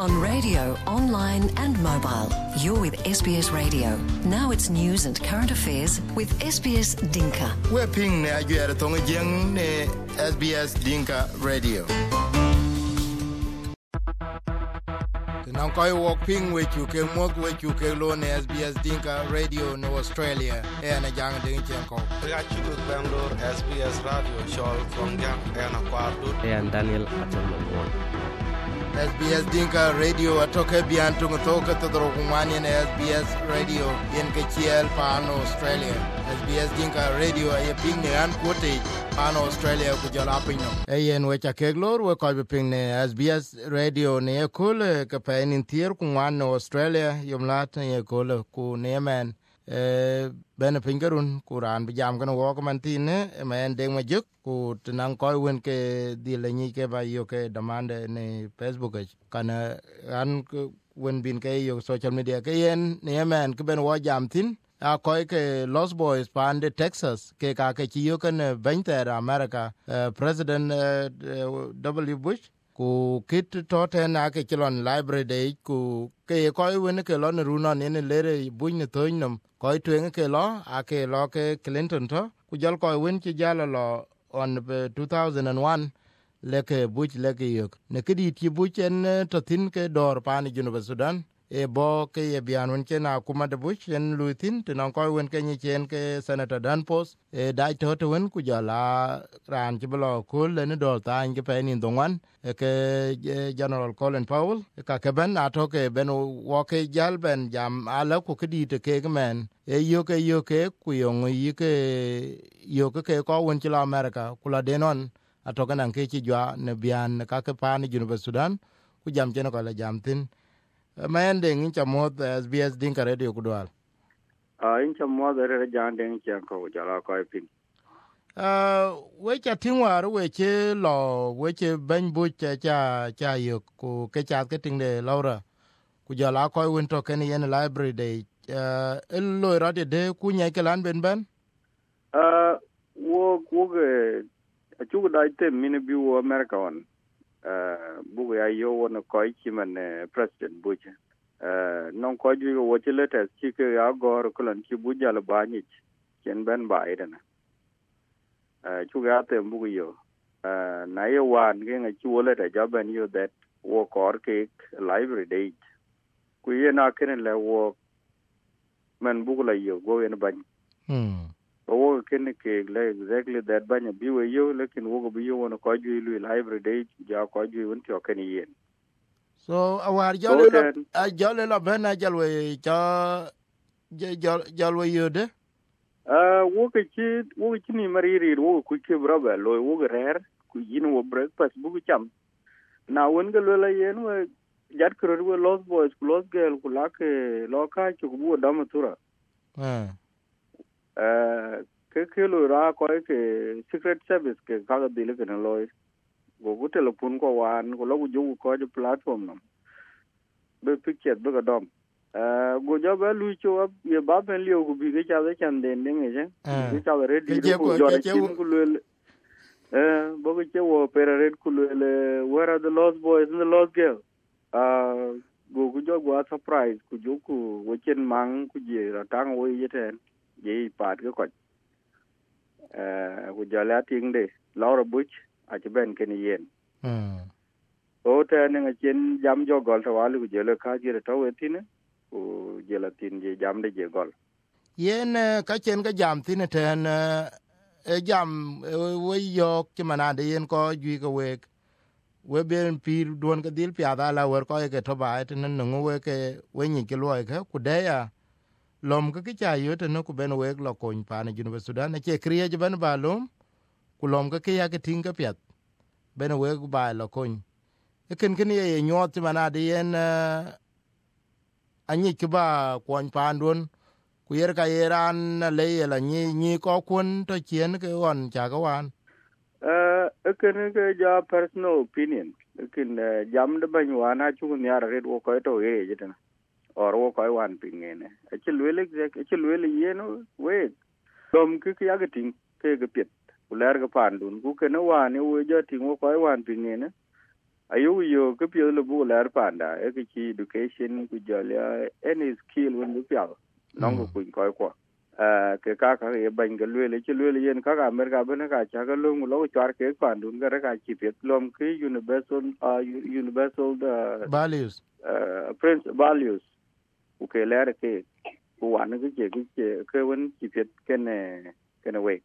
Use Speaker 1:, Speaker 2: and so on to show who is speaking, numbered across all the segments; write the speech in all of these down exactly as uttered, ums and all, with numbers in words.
Speaker 1: on radio, online and mobile. You're with S B S Radio. Now it's news and current affairs with S B S Dinka.
Speaker 2: We're ping ne ajuere tonga jeng ne S B S Dinka Radio. Now koi walk ping with you ke mok with you ke lo ne S B S Dinka Radio no Australia. E na jang ding chen ko.
Speaker 3: Ya chuku Bangalore S B S Radio show from jang e na kwadu.
Speaker 4: E an Daniel Atombo.
Speaker 2: S B S Dinka Radio atoke bian tungo toka todoro kumani na S B S Radio yen ke chiel paano Australia. S B S Dinka Radio ay ping ne an kote paano Australia kujala pino. Ayen wecha keglor we ko ping ne S B S Radio ne kule ke painin tier kumani Australia yumlat ne kule ku ne man eh ben pingarun kuran bijam kan wo man tin ne men deng majuk ku tinang koy wen ke dilenyi ke ba yo ke demande ne Facebook kana an wen bin ke yo social media ke yen ne men ke ben wo jam tin a koy ke Lost Boys pande Texas ke ka ke yo kan benter America uh, President uh, W Bush ku kit toten a ke kilon library day ku ke koy wen ke lon runon ne lere buñ ne toynum koy twen ke lo a ke lo ke Clinton to ku jol koy wen ci jalo lo on two thousand one leke buch leke yok ne kidi ti buchen to tin ke dor pani Junuba Sudan e bo ke ye bian won chena kuma de buch en lutin to non koy wen ke ni chen ke Senator Danpos e dai to to wen ku jala ran ti blo kul ne dor ta nge pe ni dongwan e ke General Colin Powell e ka ke ben ato ke ben wo ke jal ben jam ala ku kidi te ke men e yo ke yo ke ku yong yi ke yo ke ko won ti la America ku la denon ato kan ke ti jwa ne bian ka ke pani Junuba Sudan ku jam chen ko la jam tin maen ding cha mod S B S Dinka Radio kudwal
Speaker 5: a in cha mod re jan ding cha ko jala ko pin
Speaker 2: uh we cha tinwar we che lo we che ben bu cha cha cha yo ku ke cha ke ting de Laura ku jala ko won to ken yen library de uh el lo ra de de ku nya ke lan ben ben
Speaker 5: uh wo ku ge a chu dai te min bi wo America on uh bu ya yo won ko chi man President Bush uh non ko ju wo che letter chi ke ya gor ko lan chi bu jala ba ni chen ben ba ida na uh chu ga te bu yo uh na ye wan ge nga chu letter ja ben yo that wo kor ke library date ku ye na ken le wo man bu la yo go en ban
Speaker 2: hmm
Speaker 5: wo ken ke exactly that banya bi we yo lekin wo bi yo no ko ju lu library day ja ko ju won to ken yen
Speaker 2: so awar jole la jole la bena jalwe cha jalwe yode
Speaker 5: uh wo ke chi wo chi ni mariri wo ku ke braba lo wo rer ku yin wo breakfast bu cham na won ga lo la yen wo jat kro wo Lost Boys ku Lost Girl ku la ke lo ka chu bu da matura
Speaker 2: eh
Speaker 5: uh ke ke lo ra ko ke Secret Service ke ka ga dile ke lo go go telephone ko wan ko lo go ju ko je platform no be picture be ga dom uh go jo ba lu cho ye ba ben liu ku bi ke cha de chan den ne je ke cha re di ko jo re ku lo eh bo ke wo pera red ku lo where are the Lost Boys and the Lost Girl uh go go jo go surprise ku ju ku wo chen mang ku je ra tang wo ye ten ye pat ke ko eh ku ja la ting de Laura Bush a che ben ken yen
Speaker 2: hmm
Speaker 5: o ta ne chen jam jo gol to walu ku je le ka je to wetin ku je la tin je jam de je gol
Speaker 2: yen ka chen ka jam tin ten e jam we yo ke manade yen ko ju ko we we ben pir don ka dil pya da la wer ko ke to ba tin no we ke we ni ke lo ke ku de ya lom ka ki cha yo te no ku ben we lo ko pa ne Junuba Sudan che kriye je ben ba lom ku lom ka ke ya ke tin ka pyat ben we ku ba lo ko e ken ken ye nyot manade yen anyi ke ba ko pa ndon ku yer ka yeran le la ni ni ko kun to chien ke on cha ga wan
Speaker 5: uh ken ke ja personal opinion ken jam de ban wana chu ni ara red wo ko to ye je na or wo ko wan pingene a chi le exact a chi le ye no we dom ke ke ya ga tin ke ga pet ku ler ga pan dun ku ke no wan wo ja tin wo ko wan pingene ayu yo ke pio lu bu lar panda e ke chi education ku jolia any skill when bu pio nong ku ko ko a ke ka ka e ban ga lwe le chi lwe yen ka ka America ben ka cha ga lu lo char ke pandun ga ka chi pet lom ke universal uh, universal uh,
Speaker 2: values
Speaker 5: uh, prince values ku ke lar ke ku wan ke che ke ke wen chi pet ken ken we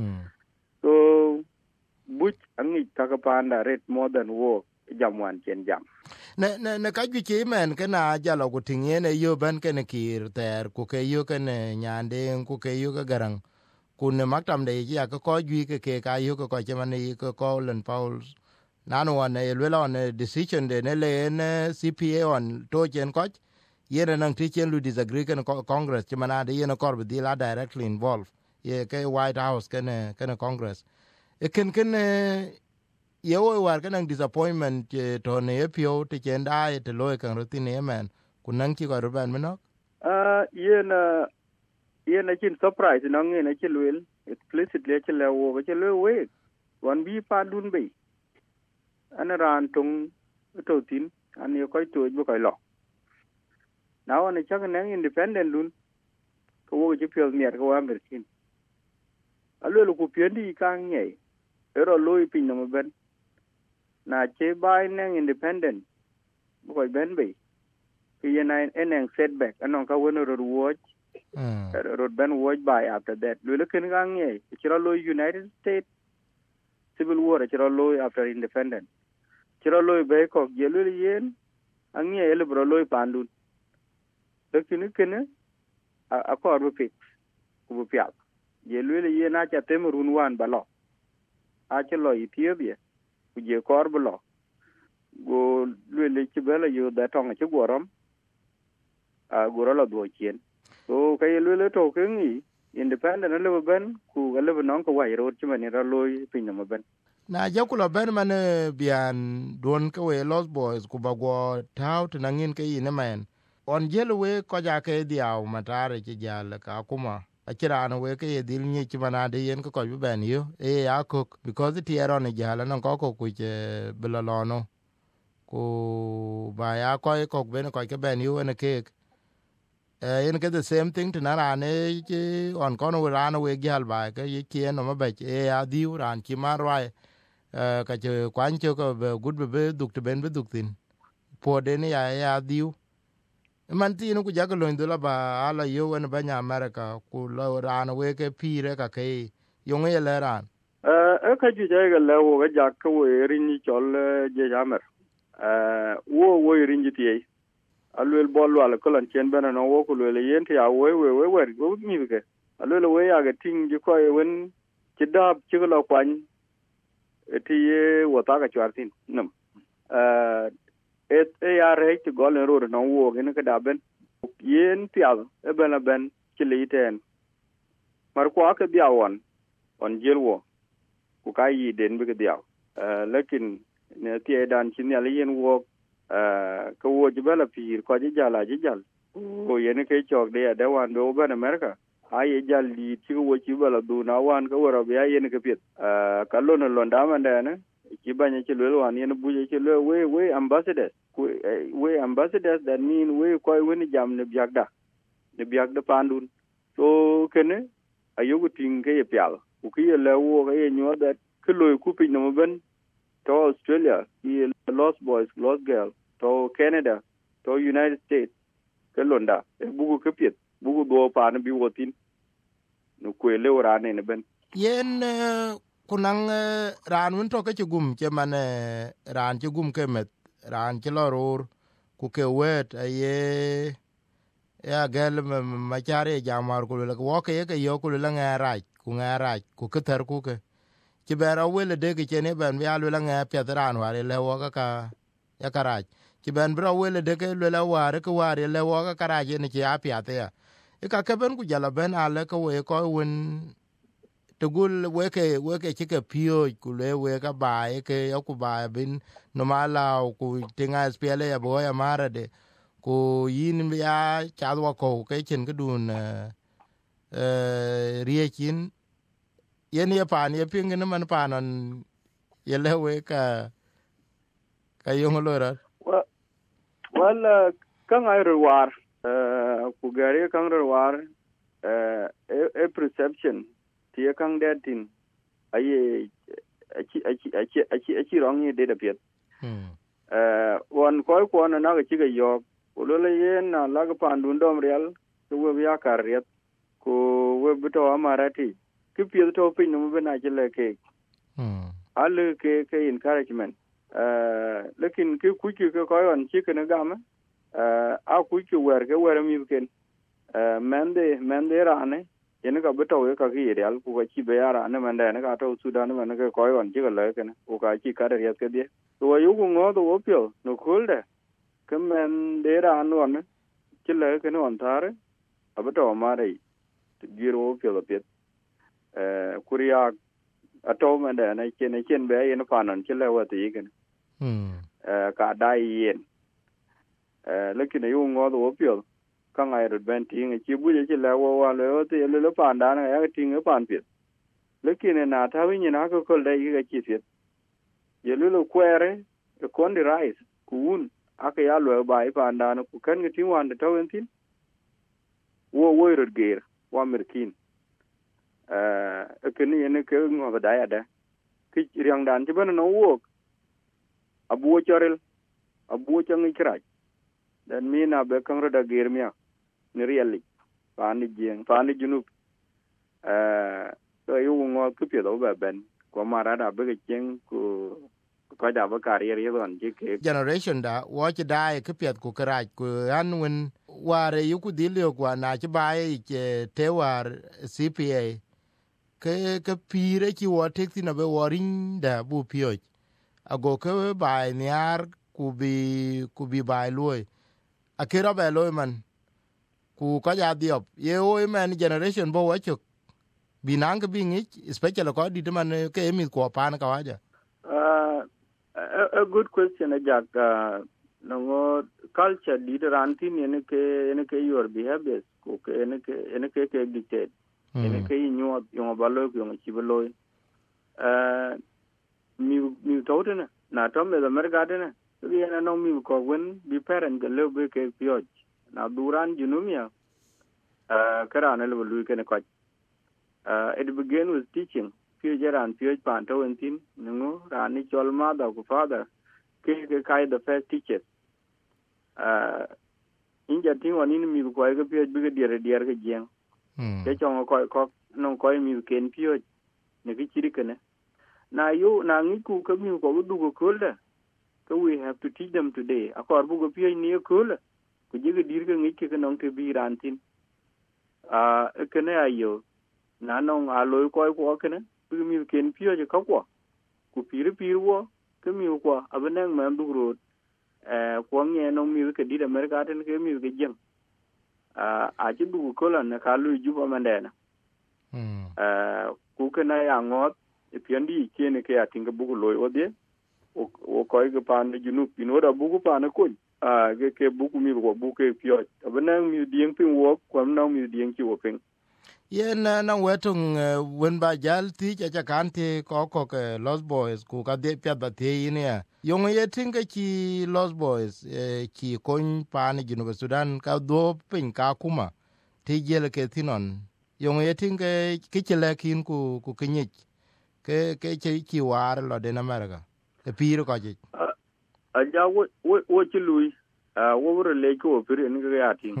Speaker 5: so buch angi ta ka panda red more than war jamwan chen jam
Speaker 2: ne ne ne ka ju chi men ke na jalo ku tinge ne yo ban ke ne kir ter ku ke yo ke ne nyande ku ke yo ke garang ku ne maktam de ya ko ko ju ke ke ka yo ko che man ni ko ko len paul nanu one e le on decision de ne le ne C P A on to chen ko yene nang ti chen lu disagree ke congress che man ade yene kor bi la directly involved ye ke white house ke ne ke ne congress e ken ken ye wo war kanang disappointment to ne pio te chenda e te loy kan rutin ne man kunang ki ko ruban meno
Speaker 5: ah yena yena chin surprise nang ne chi lwel explicitly chi le wo chi le we wan bi pa dun be anaran tung to tin an ye ko to bu ko lo now an chang nang independent dun ko wo chi pio mier ko wa merkin alo ku piendi kang ye ero loy pin no ben na che bai nang independent boy ben be ki yena eneng setback anon ka wono road watch mm road ben watch by after that lo ken gang ye chiro lo United States civil war chiro lo after independent chiro lo be ko ye lo yen angye ele bro lo pandun to kin ken a ko ru fix ku piak ye lo yen a cha temurun wan balo a chilo Ethiopia je korbulo go lele chibela yo da tonga chgorom a gorola do chien so kay lele to kengi independent le ben ku le non ko wai ro chimani ra loy pinno ben
Speaker 2: na jakulo ben man bian don ko we Lost Boys ku bago taw to nangin ke ine men on jelwe ko ja ke diaw matare ci jall ka kuma akirana we ke dil ni ci manade yen ko ko ben yo e yakok because ti era ne jala non ko ko ku je bilalono ku ba ya ko ko ben ko ke ben yo ne ke e yen ke the same thing to na ne ci on kono ran we jal ba ke yi ki no ma be e ya di ran ki marwa e ka je kwan che ko gud be duk te ben be duk tin po de ne ya ya di man tin ku jago londo la ba ala yo en banya America ku lo ran we ke pire ka ke yo nge le ran
Speaker 5: eh ka ju jago le wo ga jak ko we rin chol je jamer eh wo wo rin ji tie alwel bol wala ko lan chen bana no wo ku le yen ti ya we we we we go mi ke alwel we ya ga ting ji ko wen ti dab ti lo kwan ti ye wo ta ga chartin nam eh et e ya re ti golen ro no wo gene ka daben yen tial e bana ben ti liten mar ko aka biawon on jelwo ku kai den bi ka diaw eh lakin ne ti dan ti ne yen wo eh ko wo ji bala pir ko ji jala ji jal ko yen ke chok de da wan do ban America ai jal di ti wo ti bala du na wan ko wora bi yen ke pit eh kalon lon da man da ne ki banya ci lelo wan yen buje ci le we we ambassadors we ambassadors that mean we koy woni jam ne biagda ne biagda pandun so kene ayogu tinge ye pial ku ki le wo ga ye nyo that kilo ku pin no ben to Australia ye Lost Boys Lost Girl to Canada to United States kelonda e bugu ke pit bugu do pa ne bi wotin no ku le ora ne ben
Speaker 2: yen kunang ran won to ke gum che man ran che gum ke met ran che lorur ku ke wet ye ya gel ma chare jamar ku le ko ke ke yo ku le ngara ku ngara ku ke ter ku ke che bera wele de ke ne ben ya le nga pe ran wa le wo ka ya karaj che ben bra wele de ke le wa re ku wa le wo ka karaj ne che ya pe ya e ka ke ben ku jala ben ale ko we ko won tugul weke weke chike pio kule weka bae ke yoku bae bin nomala ku tinga spiele ya boya marade ku yin ya chadwa ko ke chen gudun eh riekin yen ye pan ye ping ne man panon ye le weka kayong lora
Speaker 5: well well kang ay rewar ku gari kang rewar a perception ti kang datin aye achi achi achi achi achi wrong ni data pet eh one koy ko na na chi ga yo ulole yen na la ga pandun dom real ku we ya karriet ku we bito amarati ki pie to pin no be na jele ke
Speaker 2: hmm
Speaker 5: alle ke ke encouragement eh lekin ki ku ki ko on chi ke na gama eh a ku ki wer ke wer mi ken eh mende mende rane yen ka bito we ka ki real ku ka chi be ara ne mende ne ka to Sudan ne ke ko on chi ka le ken ku ka chi ka real ke die to yu ku ngo to opio no kulde kemen de ran on chi le ke no on tare abato mare giro opio pet eh kuria ato mende ne chen chen be yen panon chi le wa ti ken
Speaker 2: hmm
Speaker 5: eh ka dai yen eh lekin yu ngo to opio ka ngai ru ben ti ngi chi bu je chi le wa wa le te le le pan da na ya ti ngi pan pet lekin na ta wi ni na ko kol dai ga chi pet ye lu lu kwere ko ndi rise kun aka ya lo ba i pan da na ku kan ngi ti wan da to en tin wo wo ru gear wa merkin eh ke ni ne ke ngo ba da ya da ki riang dan ti ban no wo abu chorel abu changi krai dan mi na be kan ro da gear mia ni really pani jeng pani junub eh to yu ngo ku pye do ba ben ko mara da be jeng ku ko da ba career ye don ji ke
Speaker 2: generation da watch da ke pet ku kra ku anwen ware yu ku dilio kwa na ci bae ke te war C P A ke ke pire ki wo tekti na be warin da bu pio ago ke bae niar ku bi ku bi bae loy akira be loy man ku ka ja diop ye o men generation bo wacho binang bi ngi especially ko di man ke mi ko pan ka waja
Speaker 5: uh, a, a good question ajak uh, no culture di ranti ne ke ne ke your behaviors ko ke ne ke ne ke ke dictate ne ke nyu yo balo yo chi balo uh mi mi tawtena na tombe da mergadena bi na no mi ko wen bi parent ke le be ke pioj na duran junumia uh kara na le lu ke ne ko uh it began with teaching future and future pan to entin ngo rani chol ma da ku father ke ke kai the first teacher uh inja tin woni mi ko ke pioj bi ke diere diere ke jeng ke chong ko ko no ko mi ken pioj ne ke chiri kene na yo na ngi ku ke mi ko du ko kolda so we have to teach them today akor bu go pioj ni ko la ku jige dir ke ngi ke non ke bi rantin a uh, kene ayo na non aloy ko ko kene bi mi ken pioj ka ko ku pir pir wo ke mi ko abanang man du ro eh ko nge no mi ke di America ten ke mi ke jeng a a ji du ko la na ka lu ju ba mandena mm eh ku ke na ya ngot e piendi ke ne ke atinga bu loy odie o o ko ke pan ju nu pino da bu ku pan ko a ke ke bu ku mi ko bu ke pio abanang mi dien pin wo ko na mi dien ki wo pin
Speaker 2: yen na wetung wen ba jal ti cha kan ti ko ko ke Lost Boys ku ka de pya ba te ne yong ye tinga ki Lost Boys ki kon pan ji no Sudan ka do pin ka kuma ti jel ke tinon yong ye tinga ki chele kin ku ku kinyi ke ke che ki war lo de na America e piro ko ji
Speaker 5: a ja wo wo ti lui a wo ro le ko pir ni ga ya tin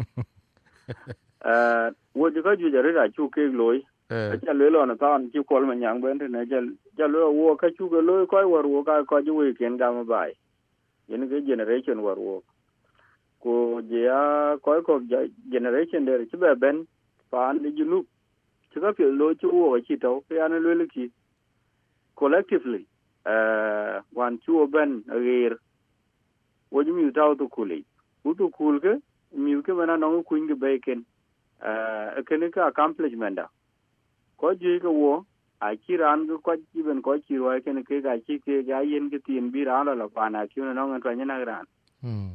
Speaker 5: eh wo ji ka ju jare da chu ke loy ja le lo na tan ki kol ma nyang ben ne ja ja lo wo ka chu ga loy ko war wo ka ko ju we ken ga ma bai yen ge generation war wo ko je ya ko ko generation der ti be ben pan ni junu ti ka pe lo chu wo chi to ya na lo le ki collectively eh wan chu ben agir wo ju mi ta to kuli u to kul ke mi ke mana no ku ngi be ken eh ken ka accomplishment da ko ji ko wo a kiran ko ji ben ko ki ro ken ke ga ki ke ga yen ke tin bi ra la pa na ki no ngan to nyana gran mm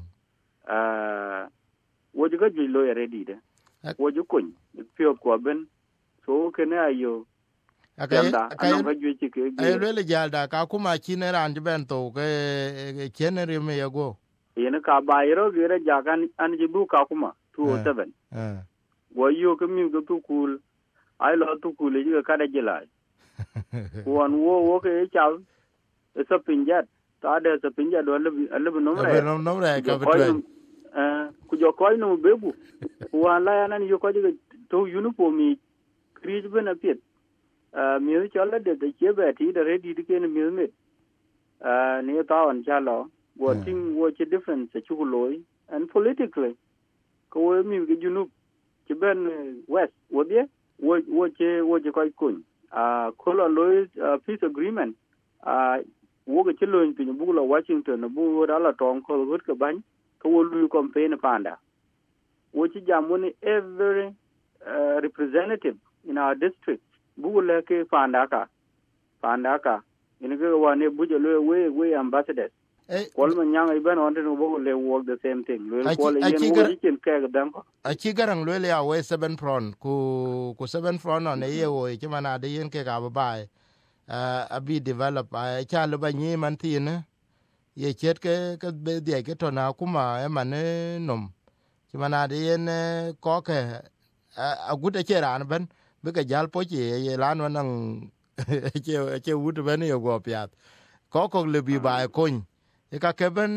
Speaker 5: eh wo ji ga ji lo ready de wo ji kun pio ko ben so ken ayo Jamda anon ka jwe chi ke
Speaker 2: ay le jalda ka kuma chine ran ben to ke chene re me yago
Speaker 5: yene ka bayro gere jagan an jibu ka kuma two oh seven
Speaker 2: eh
Speaker 5: wo yo ke mi go tu kul ai lo tu kul ji ka da jilai won wo wo ke chaw sa pinjat ta de sa pinjat do le le no re
Speaker 2: no no re ka
Speaker 5: betwe eh ku jo ko no bebu wa la yanan yo ko ji to uniform mi krij bena pet Uh, miu chola de de chebe ti de ready de ken miu mit uh ne ta on chalo what thing what a difference chukuloi and politically ko mi ge junu cheben west wodie wo wo che wo je koi kun uh kolo loy peace agreement uh wo ge chloin pin bu lo Washington bu da la tong ko gut ka ban ko wo lu campaign panda wo chi jamoni every uh, representative in our district bugula ke fandaka fandaka inige wane bujalo we we ambassadors kol man nyanga iban on no bugule work the same thing lo kol yen wo yikin ke gadan ko
Speaker 2: a ci garang lo le awe seven front ku ku seven front on ye wo ci mana de yen ke ga ba a bi develop a cha lo ba ni man tin ye chet ke ke be de ke to na kuma e man nom ci mana de yen ko ke a gude che ran ben be ka jal po che ye lan wanang che che wut ben yo go piat ko ko le bi ba kun e ka ke ben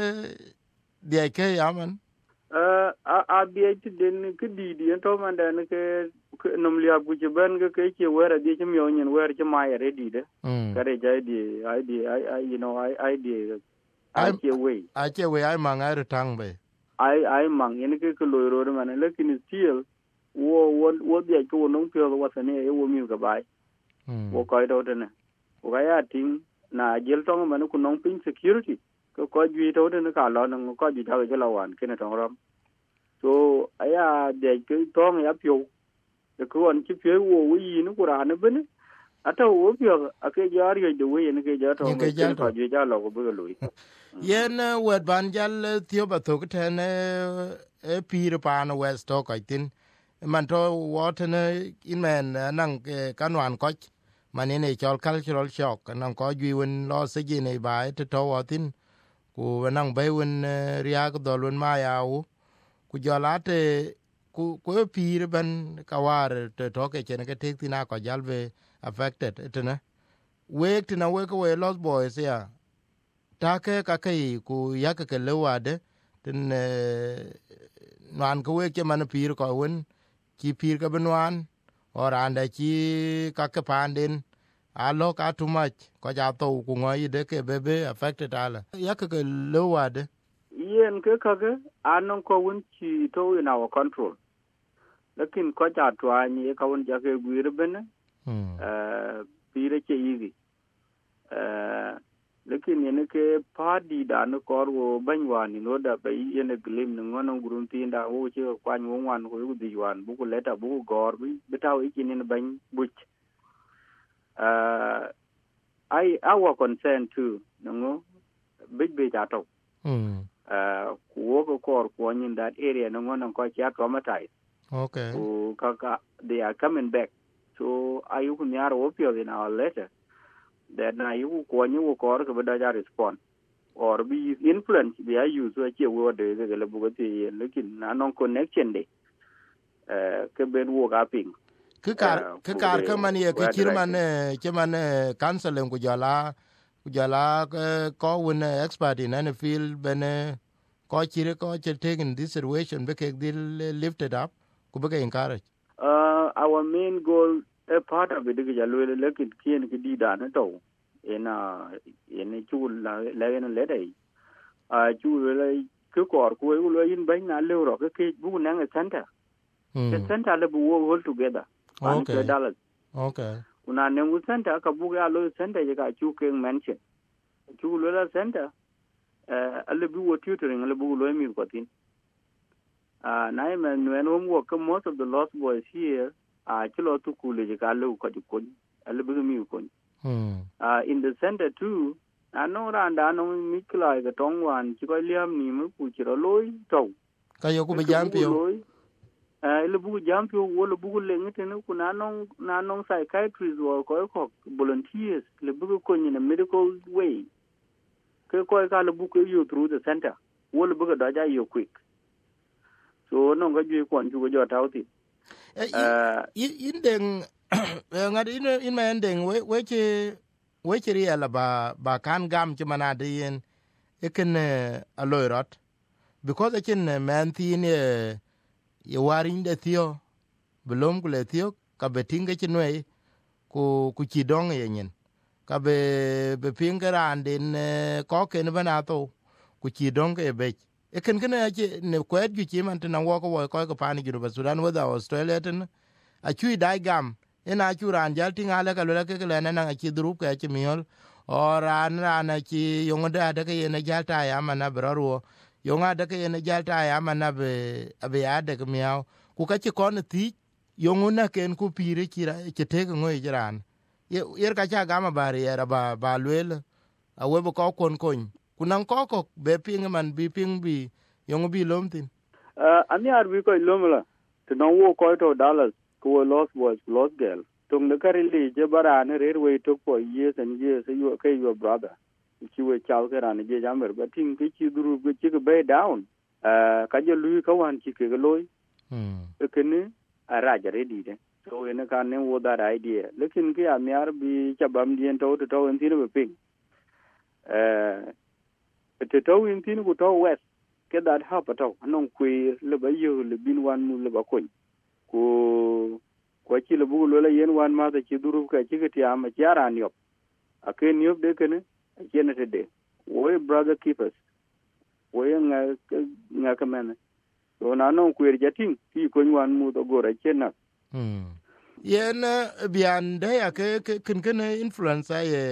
Speaker 2: de ke yaman
Speaker 5: uh a a bi ti den ke di di to man den ke nom li abu che ben ke ke che wera di che myo nyen wer che ma yare di de kare jai di ai di ai you know ai ai di ai che we
Speaker 2: ai che we ai mang ai tang be
Speaker 5: ai ai mang yen ke ko lo ro man le kin still wo wo wo dia ko no pyo wa sane e wo mi ga bai wo ko do de ne wo ga ya ting na jel tong man ku no pin security ko ko ji to de ka lo no ko ji ta ga la wan ke ne tong ram so aya de ke tong ya pyo de ko an ki pyo wo wi ni ku ra ne ben ata wo pyo a ke ja ri de we ne ke ja to ke ja to ji ja lo ko bu lo
Speaker 2: yen wet ban jal thio ba to ke ne e pir pa no west to ka tin man to wotene in men nang kanwan ko manine chol cultural shock nang ko giwen lo se gine ba to to wotin ku nang be wen riak dolun ma yawo ku jolate ku ku pir ban kawar to to ke chen ke tik tina ko jalbe affected etna wek tina we ko we lost boys ya take ka kai ku yak ke lewade tin nan ko we ke man pir ko wen ki pir ka benwan or anda ki ka ka pandin alo ka too much ko ja to ku ngoy de ke bebe affected ala yak ke lewade
Speaker 5: yen ke ka ke anon ko won ki to in our control lakin ko ja to ani ka won ja ke guire ben eh pire ke easy eh lakin yen ke party da no ko wo banwani no da bai yen glim no ngono gurun tin da wo che kwan wo wan ko yu di wan bu ko leta bu gor bi betaw ikin ni ban buch uh I our concern too no big big ato
Speaker 2: mm
Speaker 5: uh wo ko kor ko in that area no ngono ko cha traumatized
Speaker 2: okay
Speaker 5: so kaka they are coming back so ayu ku nyar opio in our letter that na you ko nyu ko ko ba da respond or be influence they are use wa che wo de de le bu ti lekin na non connection de eh ke ben wo ga ping
Speaker 2: ke kar ke kar ka man ye ke kirman ke man counseling ku jala ku jala ko won expert in any field ben ko chire ko che taking this situation be ke dil lifted up ku be encourage
Speaker 5: uh our main goal a part of it is jalo le lekin kien ki di da na to ena ene chu la le na le dai a chu le ke kor ko wo lo yin ban na le ro ke ke bu na nga center the center le bu wo all together
Speaker 2: okay
Speaker 5: dollars
Speaker 2: okay
Speaker 5: una ne mu center ka bu ga lo center je ka chu ke mention chu lo la center eh ale bu wo tutoring ale bu lo mi ko tin ah na men when homework most of the lost boys here a kilo to kule je ka lo ko ko ale bu mi ko
Speaker 2: hmm
Speaker 5: uh in the center too ano randa no mikla ga tongwan chi ko liam ni mu ku chi ro loy to
Speaker 2: ka yo ku be jam pio
Speaker 5: eh le bugu jampio wala bugu lengete ne ku nanong nanong psychiatrist or ko ko volunteers le bugu ko in a medical way ke ko ka le bugu you through the center wala bugu daja you quick so no ga ju ko ju jo tawti
Speaker 2: eh in den ngad in in ma den we we che we che riala ba ba kan gam che manade yen eken aloirot because eken man thin ye warin de thio belom kule thio ka betinga chinwe ku ku chidong yen ka be be pingaran den ko ken banato ku chidong ke be eken ken ache ne kwet ju chi man tan wo ko ko ko pani ju ba Sudan with Australia ten a chui dai gam ena churan jal tinga le ka le ke le na na chi drup ka chi miol ora na na chi yonga da ke ne jalta ya mana braro yonga da ke ne jalta ya mana be abe ya de miao ku ka chi kon ti yonguna ken ku pire kira ke te ngo iran yer ka cha gama bari era ba ba lwel a webo ko kon kon kunan ko ko be ping man bi ping bi yong bi lomtin
Speaker 5: uh ani ar bi ko lomla to no wo ko to dollars ko lost boys lost girl tung the currently je barane railway took for years and years you okay your brother ki we chal ke ran je jamber but tin ki chi duru ki chi be down uh ka je lui ka wan chi ke loy hm ke ne ara jare di de so ene kan ne wo that idea lekin ki amyar bi chabam dien to to en tin be ping uh te to in tin ku to west ke that ha pa to non queer le ba yo le bin wan mu le ba kon ku ko chi le bu le yen wan ma de chi duru ka chi ke ti am jara ni op aken yop de ken ken te de we brother keepers we nga nga kamen so na non queer jatin ti ko wan mu do gora chena
Speaker 2: hm yen bian de ya ke ken ken influencer ye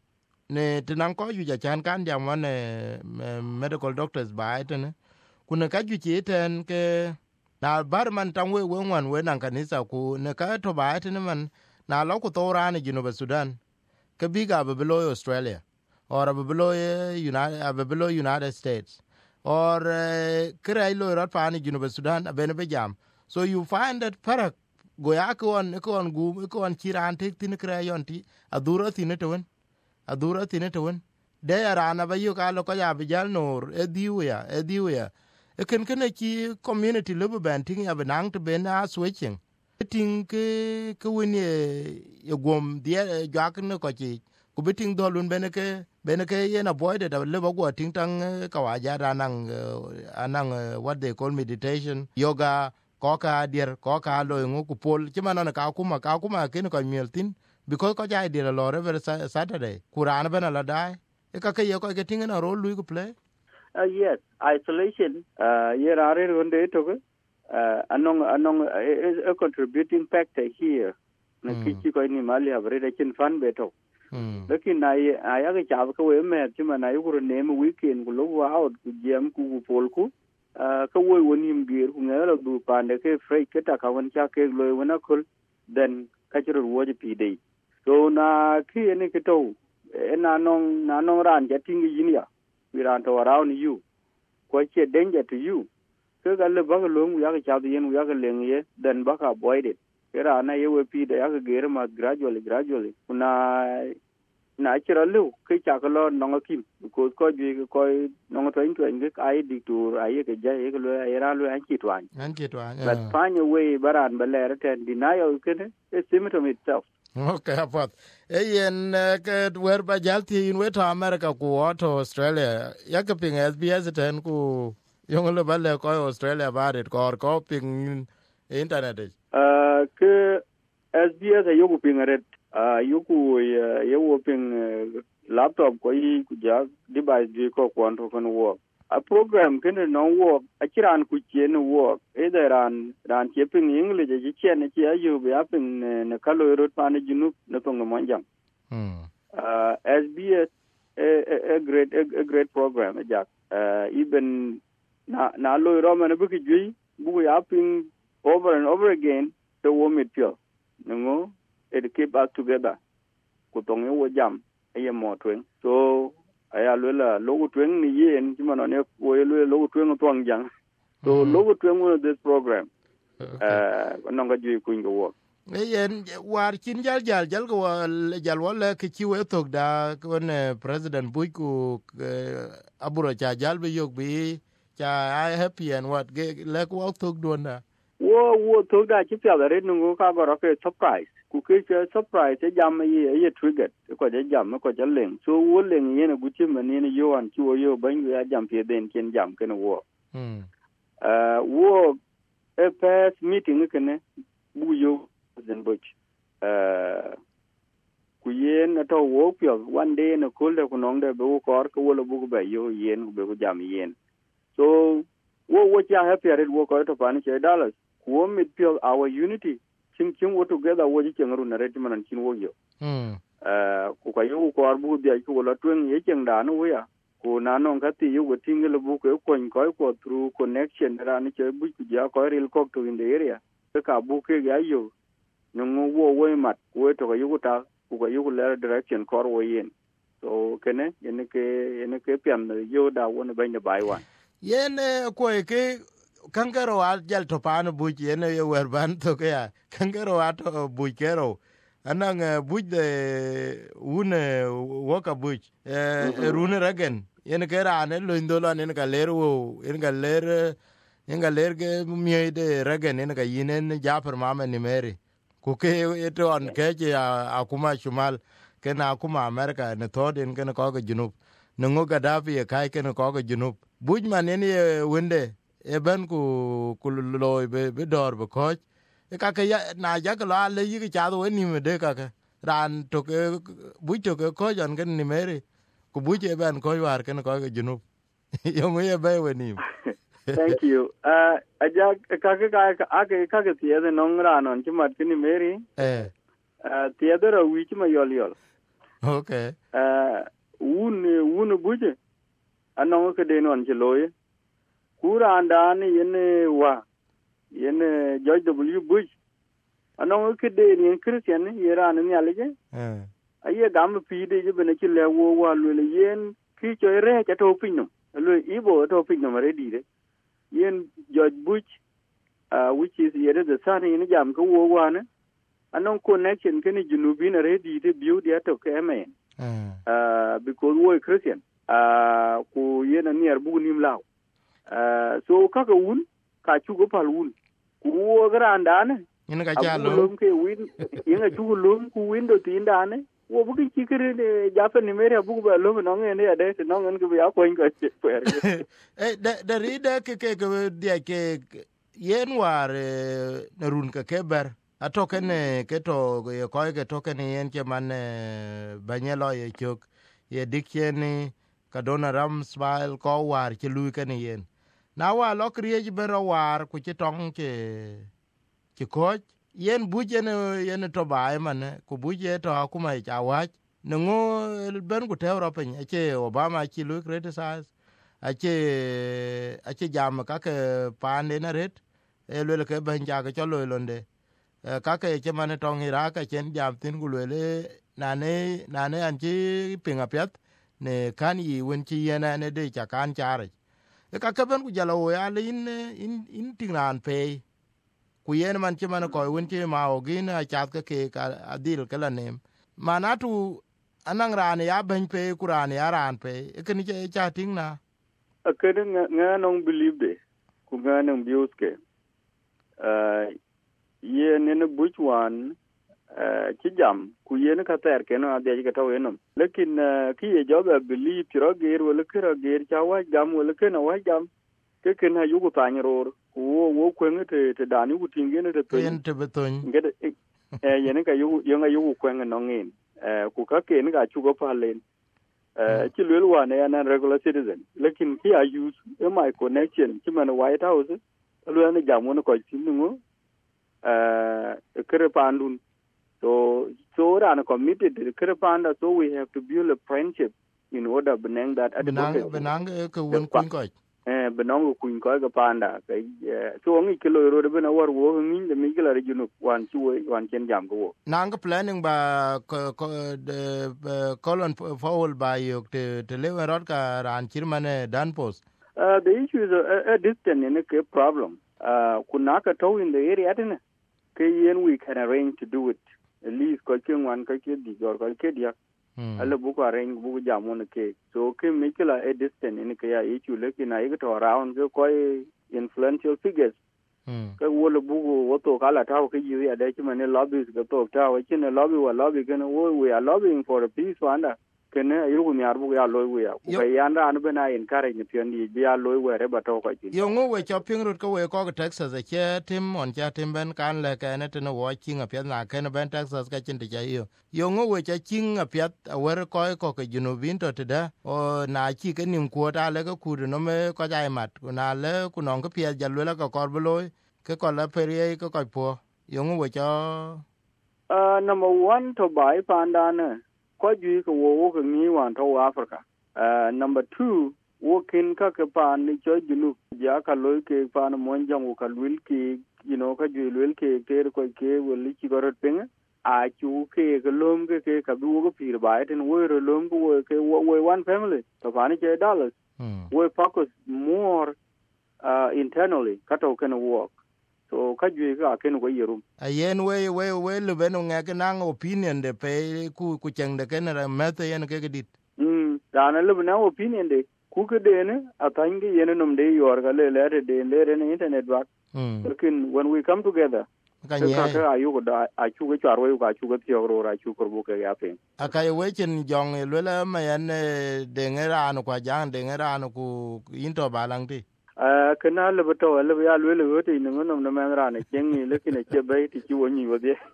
Speaker 2: ne tinan ko ju ja chan kan jam wan medical doctors ba iten kuna ka ju chi ten ke na bar man tan we we wan we nan kanisa ku ne ka to ba iten man na lo ku to ran ji no Sudan ke biga be below Australia or be below United be below United States or kray lo rat pa ni ji no Sudan be ne be jam so you find that parak go ya ko on ko on gu ko on kiran tek tin kray on ti aduro tin to wen adura tine to wen de arana ba yu ka lo ko ya bijal nor e diuya e diuya e ken ken ki community lo ben tin ya benang to ben a switching tin ke ke wen ye gom die jak ne ko ti ku biting do lun ben ke ben ke ye na boy de le ba go tin tang ka wa ja ranang anang what they call meditation yoga ko ka der ko ka lo ngu ku pol ti manana ka kuma ka kuma ken ko mieltin because ko jai dira lore every Saturday kuran bana la dai e ka ke ko ke tinga na role lu ko play
Speaker 5: uh yes isolation uh yer are runde to uh anong anong is a contributing factor here na kichi ko ni mali abre de kin fan beto hm lekin na aya ga cha ko we me ti mana yu ro ne mu weekend ku lo out ku jam ku pol ku uh ka wo woni mgir ku ngala du pande ke free ke ta ka wan cha ke lo wona kul then ka chiro woje pide so na ki ene kito ena non na non ran getting yinia we ran to around you ko che danger to you ke ga le ba lo mu ya ga cha yen ya ga leng ye then ba ka avoid it era na ye we pi de ya ga ger ma gradually gradually kuna na chira lu ke cha ko lo no kim ko ko ji ko no to in to in ke ai di to ai ke ja ye ko lo era lo an chi twan
Speaker 2: an chi twan
Speaker 5: but find a way baran ba le ten denial ken a symptom itself.
Speaker 2: Okay, apart. Eyen ke wer ba jalti in weta America ku auto Australia. Yakaping S B S ten ku yong le balle ko Australia barit ko ko ping internet.
Speaker 5: Uh ke S B S ayo ku ping red. Uh yuku yo ping laptop ko yi ku ja device ji ko kwanto kan work. A program can no work a kiran ku chen work either ran ran cheping English ji chen chi ayu be apin ne kalo rot pan jinu ne pong monjang
Speaker 2: hm
Speaker 5: uh S B S a, a, a great a, a great program jack uh even na na lo ro man bu ki ji bu apin over and over again the woman pure no it keep us together ku tong yo jam ay mo twen so aya lula logo twen ni yen chima no ne wo lula logo twen twang jang so logo twen wo this program eh non ga ju ku ngo
Speaker 2: yen war chin jal jal jal ko jal wala ke chiwe tok da kon president buy ku aburo cha jal be yok bi cha I happy and what le ko tok dona
Speaker 5: wo wo tok da chi pya da re nu ka go ro ke surprise ku ke che surprise e jam ye ye trigger ko je jam ko je leng so wo leng ye na gu chi man ne yo an chi wo yo ban ya jam pye den ken jam ken wo
Speaker 2: hm
Speaker 5: eh wo e pes meeting ken bu yo den buch eh ku yen na to wo pyo one day na kul de ku nong de bu kor ko wo bu ba yo yen ku be jam yen so wo wo cha happy red wo ko to pan che dollars ku mit pyo our unity chin chin wo together wo ji chen ru na red man chin wo yo
Speaker 2: hm
Speaker 5: eh ku ka yo ko bu bi ku lo twen ye chen da no ya ku na non ka ti yo go tingle bu ko ko ko ko through connection ra ni che bu ku ja ko ril ko to in the area ka bu ke ga yo nungu wo wo mat wo to ga yugo ta ku ga yugo le direction kor wo yin so kene yen ke yen ke pian yo da won ba ne bai wan
Speaker 2: yen ko ke kankaro al jal to pan bu yen ye wer ban to ke ya kankaro ato bu kero anang bu de un wo ka bu e rune ragen yen ke ra ne lo indolo ne ga ler wo yen ga ler yen ga ler ke mi de ragen yen ga yinen jafer mama ni meri ku ke eto on ke ya akuma shumal ke na akuma america ne todin ke ko ga junub nungu Gaddafi e kai ke ko ga junub buj man ne wende e ben ku ku loy be be dor be ko e ka ke na ja ga la le yi cha do ni me de ka ke ran to ke buj to ke ko jan ke ni meri ku buj e ben ko war ke ko ga junub yo me be we ni
Speaker 5: thank you uh aja ka ka ka ake ka ke tie de non ra non chi mat ni meri
Speaker 2: eh
Speaker 5: uh tie de ro wi chi ma yol yol
Speaker 2: okay
Speaker 5: uh un un buje anon ke de non chi loye kura anda ni yene wa yene George W Bush anon ke de ni Christian ye ra ni ale je
Speaker 2: eh
Speaker 5: aye gam pi de je bene chi le wo wa le yen ki cho re cha to pin no le ibo to pin no re di de yen George Bush uh, which is yet the son in jam ko wo wana anon connection ken junubi na ready to build ya to keme uh because we Christian uh ku yen near bu nim law uh so kaka un ka chu go pal un ku wo granda ne
Speaker 2: yin ga cha lo
Speaker 5: lum ke win yin ga chu lum ku window tin da ne wo bu ki kire de jafe ni mere bu ba lo no ngene ya de no ngene ko ya ko ngo per
Speaker 2: eh de de ride ke ke de ke yen war na run ka keber atoke ne ke to ye ko ke to ke ne yen ke man banyelo ye chok ye dikeni ka dona ram smile ko war ke lu ke ne yen na wa lo kriye bero war ku ti tong ke ke ko yen buje ne yen to bae man ku buje to akuma ja wa ngo ben ku te Europe ke Obama ki lu criticize ake ake jam ka ke pande na ret e le ke ben ja ke cholo londe ka ke ke man tong ira ka chen jam tin ku le na ne na ne an ji pinga pet ne kan yi wen chi yana ne de cha kan chare ka ke ben ku jalo ya le in in in tingran pe ku yen man che man ko wen che ma ogin a chat ke ke ka adil ke la nem manatu anang ran ya ben pe kuran ya ran pe e ke ni cha ting na
Speaker 5: akene nga non believe de ku nga non bios ke uh ye ne buch wan uh ki jam ku ye ne ka ter ke no ade ke to enom lekin ki ye job believe tiro ger wala kira ger cha wa jam wala ke na wa jam ke ke na yugo tan ror wo wo kwen te te dani ku tinge ne te
Speaker 2: yen te beton
Speaker 5: ngede eh ye ne ka yugo ye nga yugo kwen no ngin eh ku ka ke ne ga chu go palen eh ki lwel wa ne na regular citizen lekin ki a use e my connection ki man White House lwel ne jam won ko tinungo eh kere pandun so so ran committed kere panda so we have to build a friendship in order benang that
Speaker 2: benang benang ke won kun ko
Speaker 5: eh benang kun ko ga panda kai so ngi kilo ro de bena war wo ngi de mi gila rejunu wan chuo wan chen jam go
Speaker 2: nang planning ba ko de colon foul ba yo te te le rot ka ran chirmane dan post
Speaker 5: uh the issue is a, a distance in a problem uh kuna ka to in the area then ke yen we can arrange to do it at least ko ke wan ka ke di gor ko ke dia ala bu ko arrange bu jamun ke so ke mikila a distance in ke ya ichu le kina i to around ko influential figures ka wole bugu woto kala taw ke yi ya da kuma ne lobbies ga to taw kina lobby wa lobby kana wo we are lobbying for a peace wanda kana yugo mi arbu ya loy we ya ku ya anda an bena encourage ni piondi bi ya loy we re ba to ko tin
Speaker 2: yo ngo we shopping road ko we ko Texas a che tim on cha tim ben kan le ka ne tno wo chinga pya na ken ben Texas ka chin ti yo yo ngo we cha chinga pya wer ko ko ke junu bin to da o na chi ke nim ko ta le ka ku no me ko jai mat ku na le ku non ko pya ja le ka kor bloy ke ko la perie ko ko po yo ngo we cha
Speaker 5: uh number one to buy pandana ko ju ko wo ko ni wan to Africa uh number two wo kin ka ke pan ni cho junu ja ka loy ke pan mon jang ka lwil ki you know ka ju lwil ke ter ko ke wali ki gorot ping a chu ke ke lom ke ke ka bu ko pir ba ten wo ro lom ko ke wo one family to pan ke dollars we focus more uh internally ka to can work so ka ju ka ken ko yerum
Speaker 2: a yen we we we lu beno nga ke nang opinion de pe ku ku cheng de ken ra mete yen ke dit
Speaker 5: mm da na lu na opinion de ku ke de ne a tangi yen num de yor ga le le de le ne internet ba lekin when we come together
Speaker 2: ka nye
Speaker 5: ka ka ayu ko da a chu ke char we ka chu ke tyo ro ra chu ko bu ke ya pe
Speaker 2: a ka we chen jong le le ma yen de ngera no kwa jang de ngera no ku into balang ti
Speaker 5: a kana le bato le ya le le ti no no ma ra ne chen ni le ki ne che be ti chu ni wo de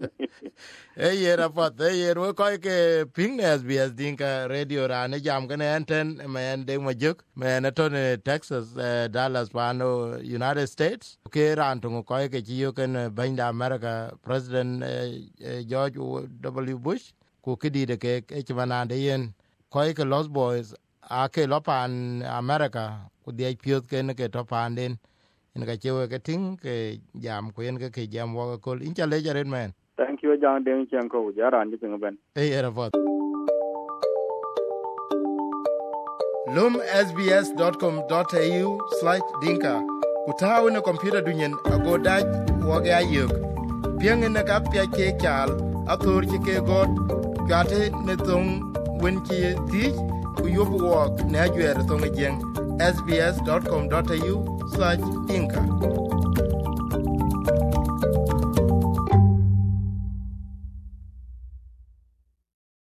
Speaker 2: e ye ra pa de ye ro ko ke ping ne S B S Dinka radio ra ne jam kan enten men de ma juk men to ne Texas uh, Dallas pano United States ke ran to ko ke ji yo kan banda America President uh, George W Bush ku kidi de ke e chwana de yen ko ke Lost Boys a ke lopan America ku de piot ke ne ke to pandin in ka chewe ke ting ke jam ku yen ke ke jam wa ko in cha le jaren men
Speaker 5: thank you jang deng chen ko jaran ji ping ben
Speaker 2: e era vot lum s b s dot com dot a u slash dinka utawe na computer dunyen ago daj wo ga yuk pieng na ka pya ke chal athor ki ke god gate ne tong wen ki ti ku yob wo na jwer tong jeng s b s dot com dot a u slash dinka